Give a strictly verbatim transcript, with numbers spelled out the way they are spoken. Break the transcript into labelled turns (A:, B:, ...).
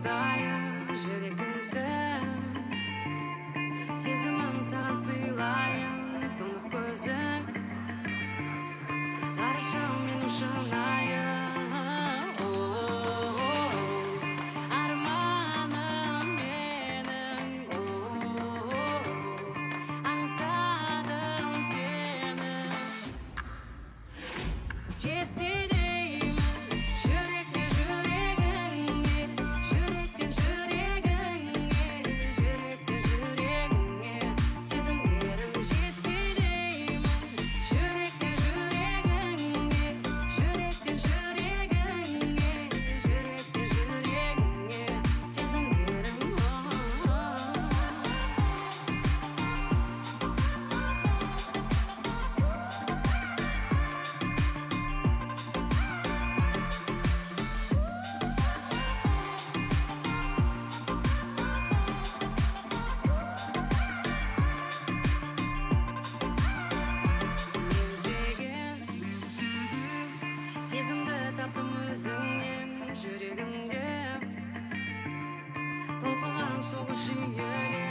A: ұдайы жүрегімді сезімім саған сыйлайын тұнық көзің ғарышым менің шынайы арманым менің аңсадым сені жетсе деймін жүректен жүрегіңе жүректен жүрегіңе жүректен жүрегіңе сезімдерім жетсе деймін жүректен жүрегіңе жүректен жүрегіңе жүректен жүрегіңе сезімдерім іздеген сезімді таптым өзіңнен жүрегімде толқыған соғыс жиіле